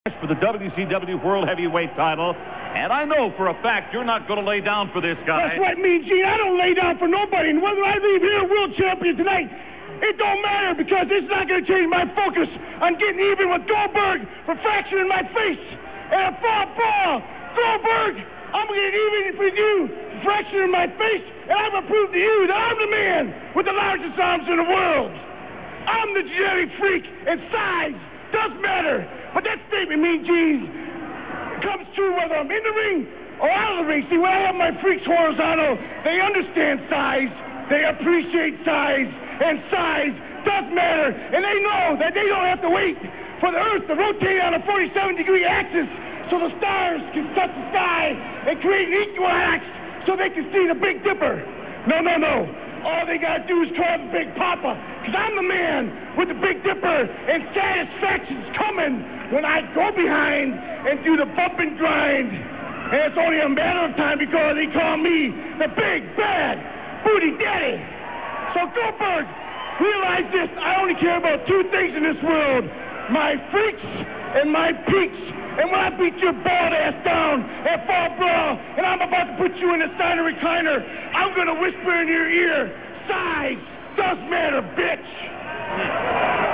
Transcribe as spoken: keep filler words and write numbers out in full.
for the W C W World Heavyweight title, and I know for a fact you're not going to lay down for this guy. That's right, Mean Gene. I don't lay down for nobody, and whether I leave here world champion tonight, it don't matter, because it's not going to change my focus on getting even with Goldberg for fracturing my face. And if I fall, Goldberg, I'm going to get even with you for fracturing my face, and I'm going to prove to you that I'm the man with the largest arms in the world. I'm the genetic freak, and size does matter. But that statement, Mean Gene, comes true whether I'm in the ring or out of the ring. See, when I have my freaks horizontal, they understand size, they appreciate size, and size does matter. And they know that they don't have to wait for the Earth to rotate on a forty-seven degree axis so the stars can touch the sky and create an equinox so they can see the Big Dipper. No, no, no. All they gotta do is call the Big Papa, because I'm the man with the Big Dipper, and satisfaction's coming when I go behind and do the bump and grind. And it's only a matter of time because they call me the Big Bad Booty Daddy. So Goldberg, realize this: I only care about two things in this world: my freaks and my peaks. And when I beat your bald ass down at Fall Brawl, and I'm about to put you in a Steiner recliner, I'm gonna whisper in your ear, size does matter, bitch.